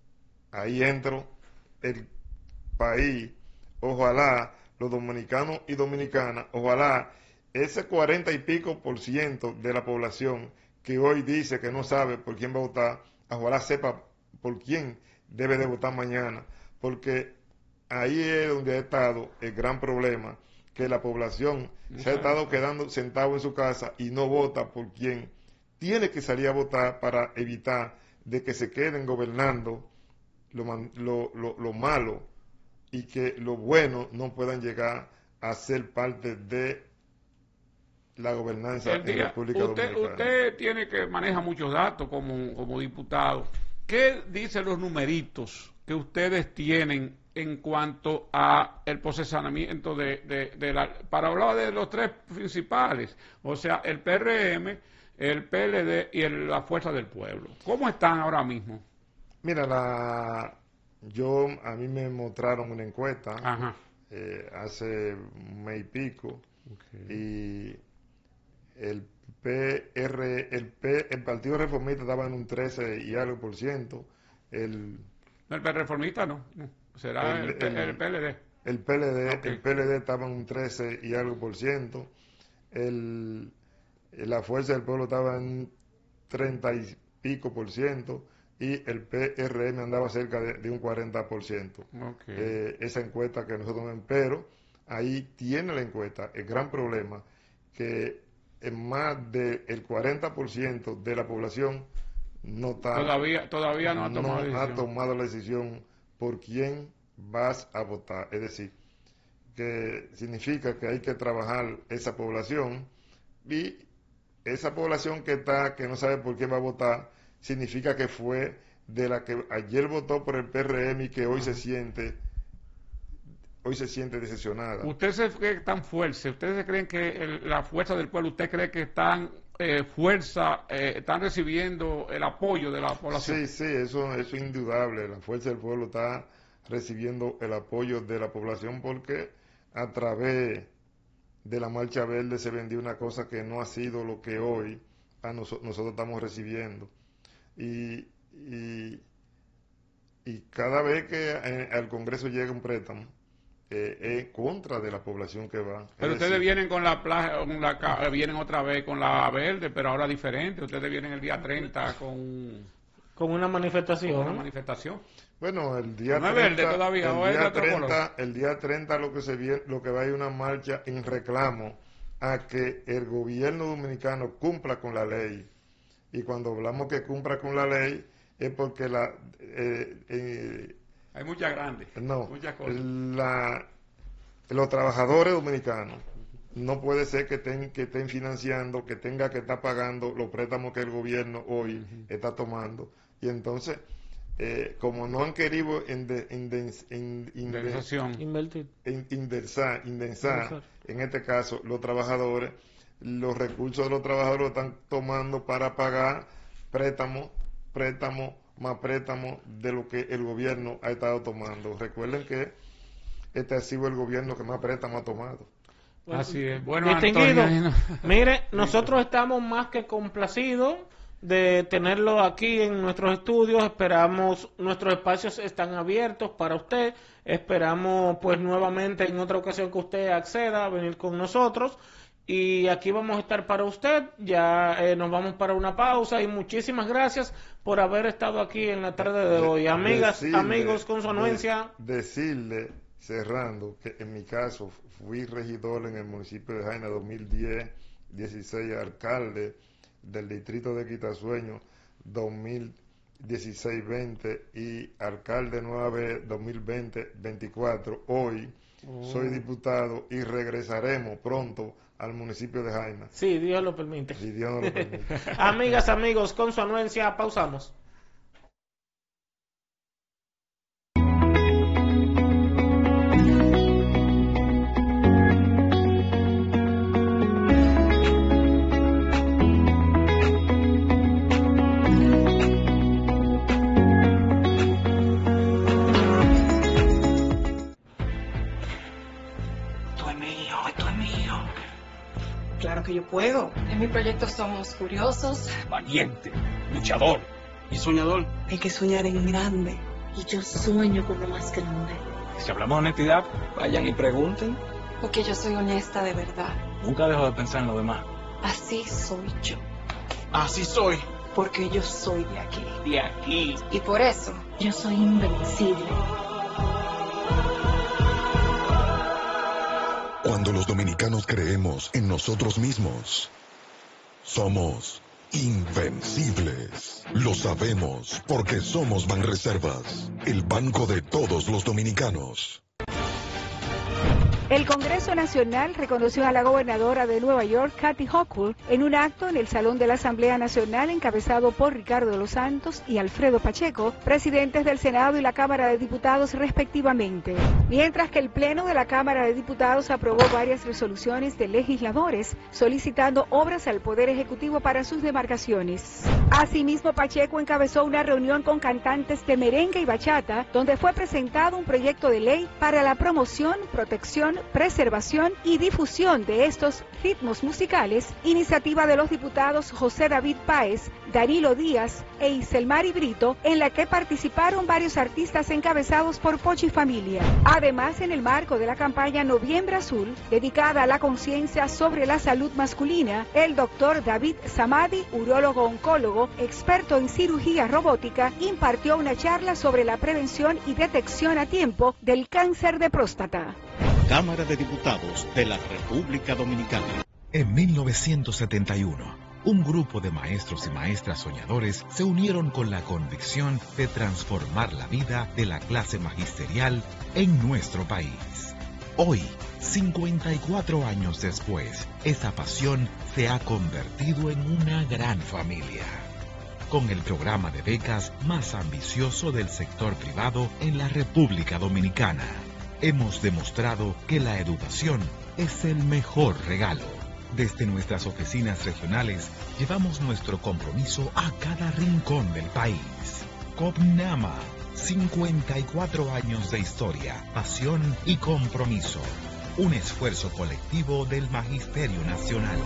ahí entro, el país, ojalá los dominicanos y dominicanas, ojalá ese cuarenta y pico por ciento de la población que hoy dice que no sabe por quién va a votar, ojalá sepa por quién debe de votar mañana, porque ahí es donde ha estado el gran problema, que la población se ha estado quedando sentado en su casa y no vota por quien tiene que salir a votar para evitar de que se queden gobernando lo, man- lo, lo, lo malo y que lo bueno no puedan llegar a ser parte de la gobernanza El en día- República usted, Dominicana. usted tiene que maneja muchos datos como, como diputado. ¿Qué dicen los numeritos que ustedes tienen en cuanto a el procesamiento de, de, de la, para hablar de los tres principales, o sea, el P R M, el P L D y el- la Fuerza del Pueblo? ¿Cómo están ahora mismo? Mira, la, yo a mí me mostraron una encuesta Ajá. eh, hace un mes y pico y el P R, el P, el Partido Reformista estaba en un trece y algo por ciento, el El P R reformista no, no. será el, El- P- el- el P L D. El P L D, Okay. el P L D estaba en un trece y algo por ciento. El, la Fuerza del Pueblo estaba en treinta y pico por ciento. Y el P R M andaba cerca de, de un cuarenta por ciento. Okay. Eh, esa encuesta que nosotros vemos, pero ahí tiene la encuesta el gran problema que en más del cuarenta por ciento de la población no está, Todavía, todavía no ha tomado no decisión. ha tomado la decisión por quién vas a votar. Es decir, que significa que hay que trabajar esa población, y esa población que está, que no sabe por qué va a votar, significa que fue de la que ayer votó por el P R M y que hoy se siente hoy se siente decepcionada. ¿Ustedes se creen que están fuerza? ¿Ustedes se creen que el- la fuerza del pueblo, usted cree que están eh, fuerza, eh, están recibiendo el apoyo de la población? Sí, sí, eso, eso es indudable. La Fuerza del Pueblo está recibiendo el apoyo de la población porque a través de la Marcha Verde se vendió una cosa que no ha sido lo que hoy a noso- nosotros estamos recibiendo. Y, y, y cada vez que eh, al Congreso llega un préstamo, eh, es contra de la población que va. Pero Es ustedes decir, vienen con la plaza, con la ca- vienen otra vez con la verde, pero ahora diferente. Ustedes vienen el día treinta con, con una manifestación. con una manifestación. Bueno, el día No es treinta, verde todavía, el o es de día otro treinta, color. el día treinta lo que se viene, lo que va a ir una marcha en reclamo a que el gobierno dominicano cumpla con la ley. Y cuando hablamos que cumpla con la ley es porque la eh, eh, Hay muchas grandes, no, muchas cosas. la, los trabajadores dominicanos no puede ser que estén, que estén financiando, que tenga que estar pagando los préstamos que el gobierno hoy está tomando. Y entonces, eh, como no han querido inde- indens- in- inde- Indemnización. Invertir. in- indensar, indensar, Indensar. en este caso, los trabajadores, los recursos de los trabajadores lo están tomando para pagar préstamos, préstamos, más préstamos de lo que el gobierno ha estado tomando. Recuerden que este ha sido el gobierno que más préstamos ha tomado. Bueno, Así es. Bueno, distinguido, Antonio, mire, nosotros estamos más que complacidos de tenerlo aquí en nuestros estudios. Esperamos, nuestros espacios están abiertos para usted. Esperamos pues nuevamente en otra ocasión que usted acceda a venir con nosotros. Y aquí vamos a estar para usted. Ya eh, nos vamos para una pausa y muchísimas gracias por haber estado aquí en la tarde de hoy. Amigas, Decirle- amigos, con su anuencia. de- decirle, cerrando, que en mi caso fui regidor en el municipio de Jaina dos mil diez, dieciséis, alcalde del distrito de Quitasueño dos mil dieciséis veinte y alcalde nueva vez dos mil veinte veinticuatro. Hoy Oh. soy diputado y regresaremos pronto al municipio de Jaina. Sí, Dios lo permite. Si Dios no lo permite. Amigas, amigos, con su anuencia, pausamos. Esto es mío, esto es mío. Claro que yo puedo. En mi proyecto somos curiosos. Valiente, luchador y soñador. Hay que soñar en grande. Y yo sueño con lo más grande. Si hablamos de honestidad, vayan y pregunten. Porque yo soy honesta de verdad. Nunca dejo de pensar en lo demás. Así soy yo. Así soy. Porque yo soy de aquí. De aquí. Y por eso, Yo soy invencible. Cuando los dominicanos creemos en nosotros mismos, somos invencibles. Lo sabemos porque somos Banreservas, el banco de todos los dominicanos. El Congreso Nacional reconoció a la gobernadora de Nueva York, Kathy Hochul, en un acto en el Salón de la Asamblea Nacional encabezado por Ricardo de los Santos y Alfredo Pacheco, presidentes del Senado y la Cámara de Diputados respectivamente. Mientras que el Pleno de la Cámara de Diputados aprobó varias resoluciones de legisladores solicitando obras al Poder Ejecutivo para sus demarcaciones. Asimismo, Pacheco encabezó una reunión con cantantes de merengue y bachata, donde fue presentado un proyecto de ley para la promoción, protección, extensión, preservación y difusión de estos ritmos musicales, iniciativa de los diputados José David Páez, Danilo Díaz e Iselmari Brito, en la que participaron varios artistas encabezados por Pochi Familia. Además, en el marco de la campaña Noviembre Azul, dedicada a la conciencia sobre la salud masculina, el doctor David Samadi, urólogo oncólogo, experto en cirugía robótica, impartió una charla sobre la prevención y detección a tiempo del cáncer de próstata. Cámara de Diputados de la República Dominicana. En mil novecientos setenta y uno, un grupo de maestros y maestras soñadores se unieron con la convicción de transformar la vida de la clase magisterial en nuestro país. Hoy, cincuenta y cuatro años después, esa pasión se ha convertido en una gran familia. Con el programa de becas más ambicioso del sector privado en la República Dominicana, hemos demostrado que la educación es el mejor regalo. Desde nuestras oficinas regionales, llevamos nuestro compromiso a cada rincón del país. COPNAMA, cincuenta y cuatro años de historia, pasión y compromiso. Un esfuerzo colectivo del Magisterio Nacional.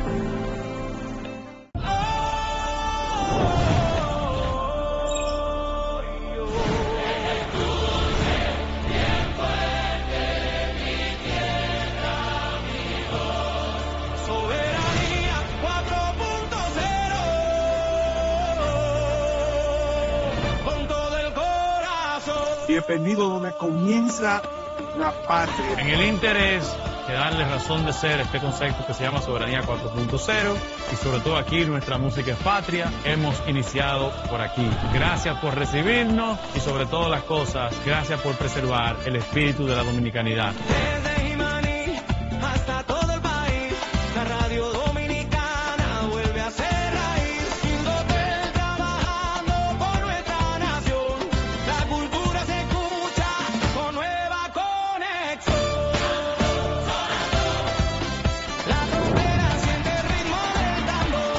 Bienvenido donde comienza la patria. En el interés de darle razón de ser este concepto que se llama Soberanía cuatro punto cero y sobre todo aquí nuestra música es patria, hemos iniciado por aquí. Gracias por recibirnos y sobre todas las cosas, gracias por preservar el espíritu de la dominicanidad. Desde Jimaní hasta todo el país, la radio dominicana vuelve a ser raíz. Indotel trabajando por nuestra nación, la cultura se escucha con nueva conexión. La frontera siente el ritmo del tambor.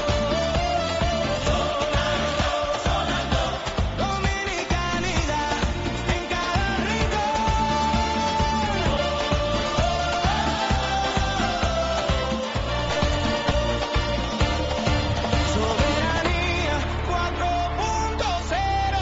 Sonando, sonando, dominicanidad en cada rincón. Soberanía cuatro punto cero.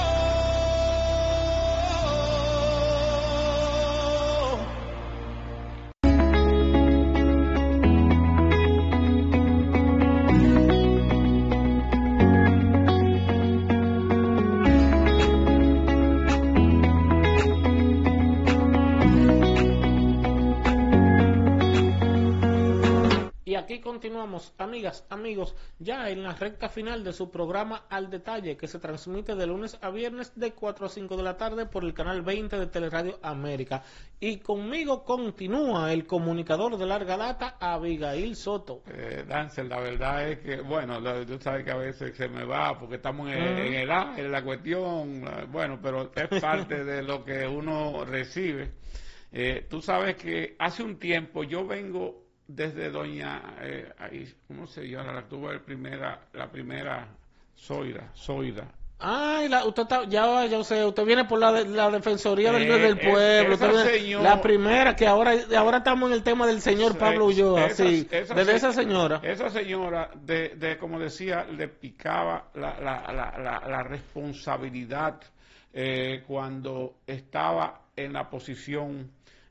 Y aquí continuamos, amigas, amigos, ya en la recta final de su programa Al Detalle, que se transmite de lunes a viernes de cuatro a cinco de la tarde por el canal veinte de Teleradio América. Y conmigo continúa el comunicador de larga data, Abigail Soto. Eh, Dancer, la verdad es que, bueno, la- tú sabes que a veces se me va porque estamos en, Ujú. en el A, en la cuestión, eh, bueno, pero es parte de lo que uno recibe. Eh, tú sabes que hace un tiempo yo vengo desde doña, eh, ahí, ¿cómo se llama? La tuvo el primera, la primera Zoida, Zoida. Ay, la, usted está, ya, ya sé, usted viene por la, de- la Defensoría del, Eh, del es- Pueblo, esa usted viene- señor- la primera, que ahora, ahora estamos en el tema del señor Pablo Ulloa, Esa- sí, esa desde se- esa señora. Esa señora, de, de como decía, le picaba la, la, la, la, la responsabilidad eh, cuando estaba en la posición.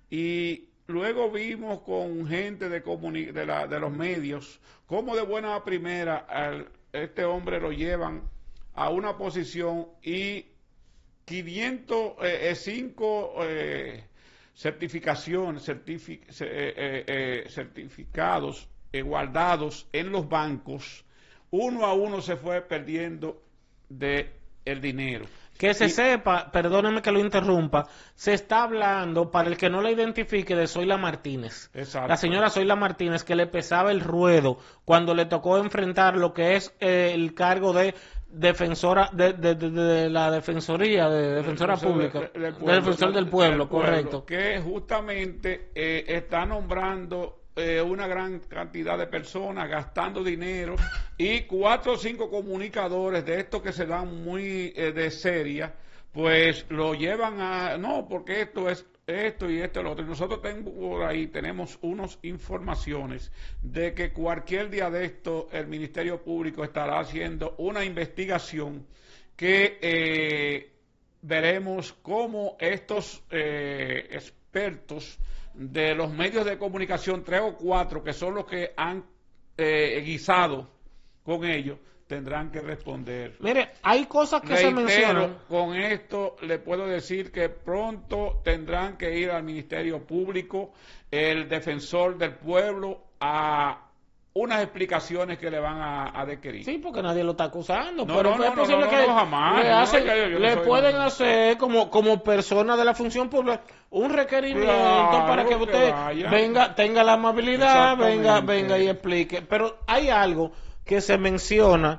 Y luego vimos con gente de, comuni- de, la, de los medios cómo de buena a primera al, este hombre lo llevan a una posición y quinientos cinco eh, certificaciones, certific- ce- eh, eh, eh, certificados eh, guardados en los bancos, uno a uno se fue perdiendo de el dinero. Que se Y- sepa, perdóneme que lo interrumpa, se está hablando, para el que no la identifique, de Zoila Martínez. Exacto. La señora Zoila Martínez, que le pesaba el ruedo cuando le tocó enfrentar lo que es eh, el cargo de defensora de, de, de- de la defensoría, de defensora Defensor pública, de- de- del de pueblo, defensor del pueblo, correcto. que justamente eh, está nombrando eh, una gran cantidad de personas, gastando dinero, y cuatro o cinco comunicadores de estos que se dan muy eh, de seria, pues lo llevan a, no, porque esto es esto y esto y lo otro. Y nosotros tengo por ahí, tenemos unas informaciones de que cualquier día de esto el Ministerio Público estará haciendo una investigación que eh, veremos cómo estos eh, expertos de los medios de comunicación, tres o cuatro, que son los que han eh, guisado con ellos, tendrán que responder. Mire, hay cosas que Reitero, se mencionan. Con esto le puedo decir que pronto tendrán que ir al Ministerio Público, el defensor del pueblo, a unas explicaciones que le van a, a requerir. Sí, porque nadie lo está acusando, No, pero no, es no, posible no, que no, jamás, le, no, hacen- yo- yo no le soy- pueden no. hacer como, como persona de la función pública un requerimiento Claro, para que que usted vaya. venga, tenga la amabilidad, venga, Exactamente. venga y explique. Pero hay algo que se menciona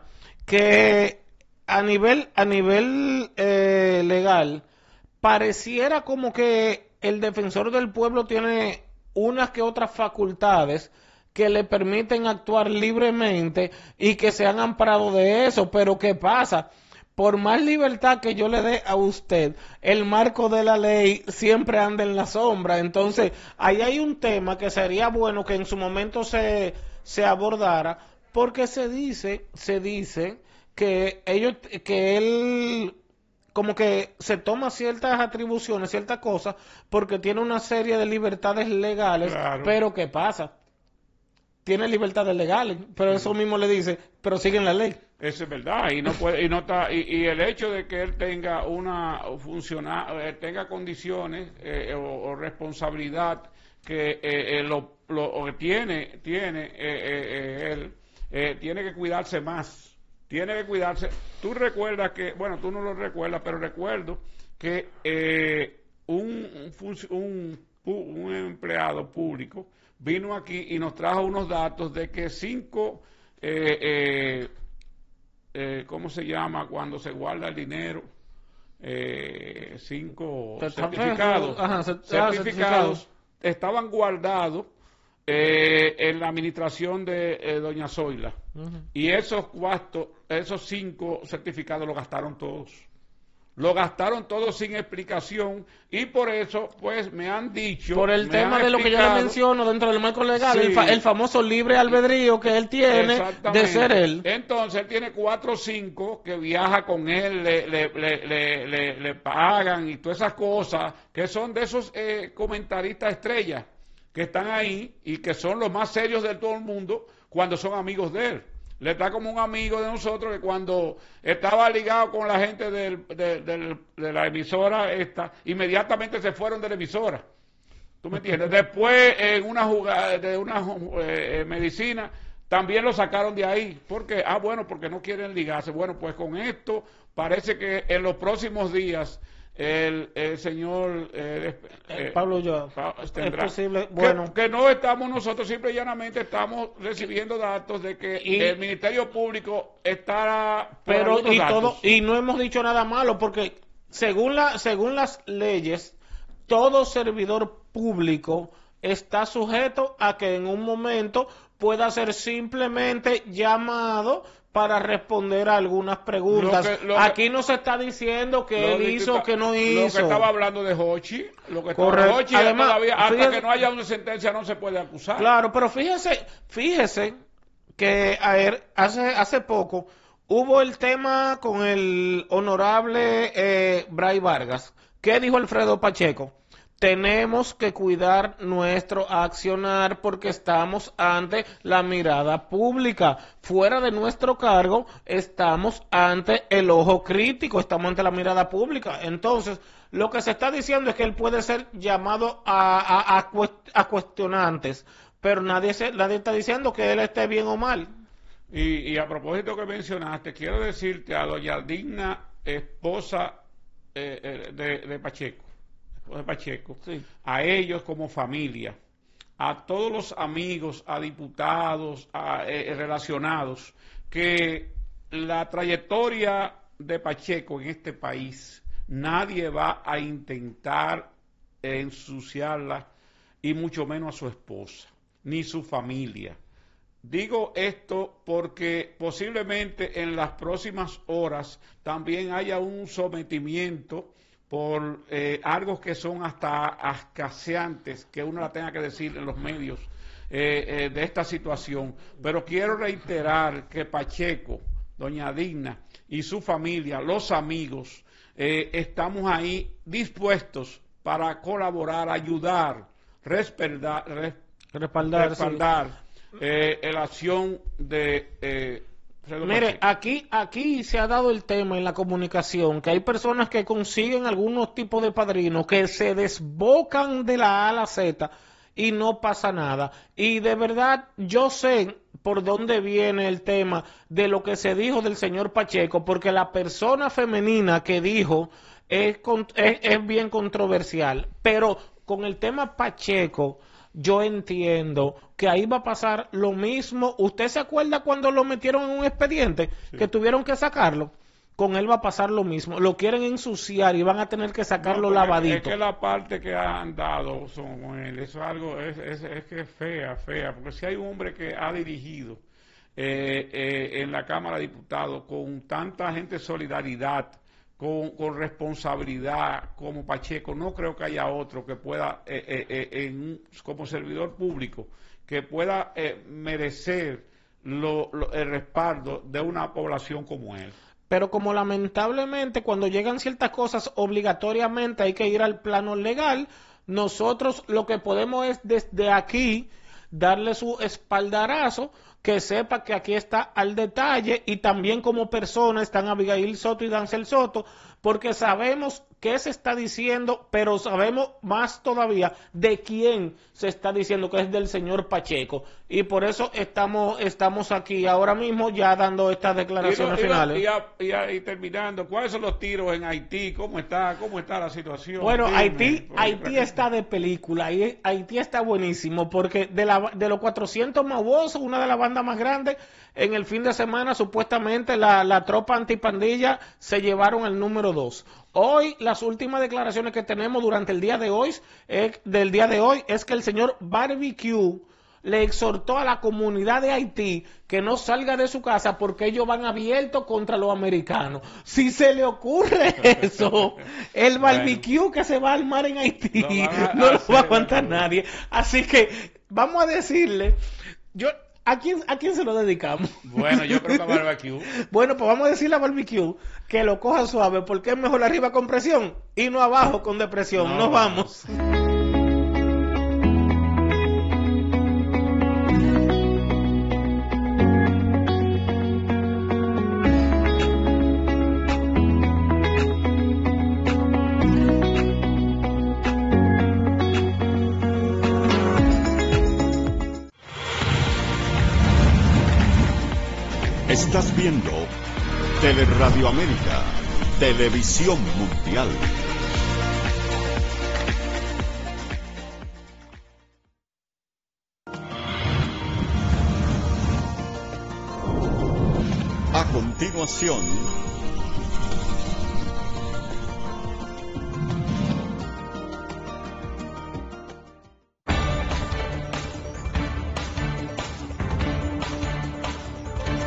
que a nivel, a nivel eh, legal pareciera como que el defensor del pueblo tiene unas que otras facultades que le permiten actuar libremente y que se han amparado de eso, pero ¿qué pasa? Por más libertad que yo le dé a usted, el marco de la ley siempre anda en la sombra. Entonces, ahí hay un tema que sería bueno que en su momento se, se abordara, porque se dice, se dice que ellos, que él como que se toma ciertas atribuciones, ciertas cosas, porque tiene una serie de libertades legales, Claro. pero ¿qué pasa? Tiene libertades legales, pero eso mismo le dice, pero siguen la ley. Eso es verdad, y no puede, y no está, y, y el hecho de que él tenga una funciona, tenga condiciones eh, o, o responsabilidad que eh, eh, lo, lo o que tiene, tiene eh, eh, eh, él, eh, tiene que cuidarse más, tiene que cuidarse. Tú recuerdas que, bueno, tú no lo recuerdas, pero recuerdo que eh, un, un, func- un, pu- un empleado público vino aquí y nos trajo unos datos de que cinco eh, eh, eh, ¿cómo se llama cuando se guarda el dinero? Eh, cinco certificados, Ajá, cert- ah, certificados certificados. estaban guardados eh, en la administración de eh, doña Zoila. Ujú. Y esos cuatro, esos cinco certificados los gastaron todos. Lo gastaron todos sin explicación y por eso, pues, me han dicho... Por el me tema han de lo que yo le explicado- menciono dentro del marco legal, Sí. el, fa- el famoso libre albedrío que él tiene de Exactamente. ser él. Entonces él tiene cuatro o cinco que viaja con él, le, le, le, le, le- le pagan y todas esas cosas, que son de esos eh, comentaristas estrellas que están ahí y que son los más serios de todo el mundo cuando son amigos de él. Le está como un amigo de nosotros que cuando estaba ligado con la gente del, de, del- de la emisora esta, inmediatamente se fueron de la emisora. ¿Tú me entiendes? Después, en una jugada de una eh, medicina, también lo sacaron de ahí. ¿Por qué? Ah, bueno, porque no quieren ligarse. Bueno, pues con esto parece que en los próximos días el, el señor eh, eh, Pablo Ulloa, Pa- es tendrá- posible, que- bueno. que, no estamos nosotros, simple y llanamente estamos recibiendo datos de que Y- el Ministerio Público estará por Pero algunos y datos. todo y no hemos dicho nada malo porque según la según las leyes todo servidor público está sujeto a que en un momento pueda ser simplemente llamado para responder a algunas preguntas. Lo que- lo que- Aquí no se está diciendo que Lo él que hizo o está- que no Lo hizo. que estaba hablando de Hochi, lo que estaba Correcto. Hochi, Además, todavía, hasta fíjese- que no haya una sentencia no se puede acusar. Claro, pero fíjese, fíjese que ayer, hace, hace poco hubo el tema con el honorable eh, Bray Vargas. ¿Qué dijo Alfredo Pacheco? Tenemos que cuidar nuestro accionar porque estamos ante la mirada pública. Fuera de nuestro cargo, estamos ante el ojo crítico, estamos ante la mirada pública. Entonces, lo que se está diciendo es que él puede ser llamado a, a, a, cuest- a cuestionantes, pero nadie, se, nadie está diciendo que él esté bien o mal. Y, y a propósito que mencionaste, quiero decirte a doña Digna, esposa eh, eh, de, de Pacheco, esposa de Pacheco, a ellos como familia, a todos los amigos, a diputados, a, eh, relacionados, que la trayectoria de Pacheco en este país, nadie va a intentar ensuciarla, y mucho menos a su esposa, ni su familia. Digo esto porque posiblemente en las próximas horas también haya un sometimiento por eh, algo que son hasta ascaseantes, que uno la tenga que decir en los medios eh, eh, de esta situación. Pero quiero reiterar que Pacheco, doña Digna y su familia, los amigos, eh, estamos ahí dispuestos para colaborar, ayudar, respaldar, res, respaldar, respaldar sí. eh, la acción de... Eh, Mire, aquí, aquí se ha dado el tema en la comunicación, que hay personas que consiguen algunos tipos de padrinos que se desbocan de la A a la Z y no pasa nada. Y de verdad, yo sé por dónde viene el tema de lo que se dijo del señor Pacheco, porque la persona femenina que dijo es, es, es bien controversial, pero con el tema Pacheco, yo entiendo que ahí va a pasar lo mismo. ¿Usted se acuerda cuando lo metieron en un expediente? Sí. Que tuvieron que sacarlo. Con él va a pasar lo mismo. Lo quieren ensuciar y van a tener que sacarlo no, lavadito. Es que la parte que han dado son él, eso es algo, es, es, es que es fea, fea. Porque si hay un hombre que ha dirigido eh, eh, en la Cámara de Diputados con tanta gente solidaridad, Con, con responsabilidad como Pacheco, no creo que haya otro que pueda, eh, eh, eh, en, como servidor público, que pueda eh, merecer lo, lo, el respaldo de una población como él. Pero como lamentablemente cuando llegan ciertas cosas obligatoriamente hay que ir al plano legal, nosotros lo que podemos es desde aquí darle su espaldarazo, que sepa que aquí está al detalle, y también como persona están Abigail Soto y Dancel Soto, porque sabemos qué se está diciendo, pero sabemos más todavía de quién se está diciendo, que es del señor Pacheco, y por eso estamos estamos aquí ahora mismo ya dando estas declaraciones y, y, finales. Y, a, y, a, y terminando, ¿cuáles son los tiros en Haití? ¿Cómo está cómo está la situación? Bueno, Dime, Haití Haití está de película, y Haití está buenísimo, porque de la de los cuatrocientos mabuosos, una de las bandas más grandes, en el fin de semana supuestamente la, la tropa antipandilla se llevaron el número dos. Hoy, las últimas declaraciones que tenemos durante el día de hoy, eh, del día de hoy, es que el señor Barbecue le exhortó a la comunidad de Haití que no salga de su casa porque ellos van abiertos contra los americanos. Si se le ocurre eso, el barbecue bueno, que se va a armar en Haití lo no lo va a aguantar bueno. nadie. Así que vamos a decirle, yo ¿a quién, ¿a quién se lo dedicamos? Bueno, yo creo que a Barbecue. Bueno, pues vamos a decirle a Barbecue que lo coja suave, porque es mejor arriba con presión y no abajo con depresión. No. Nos vamos. Estás viendo Teleradio América, Televisión Mundial. A continuación,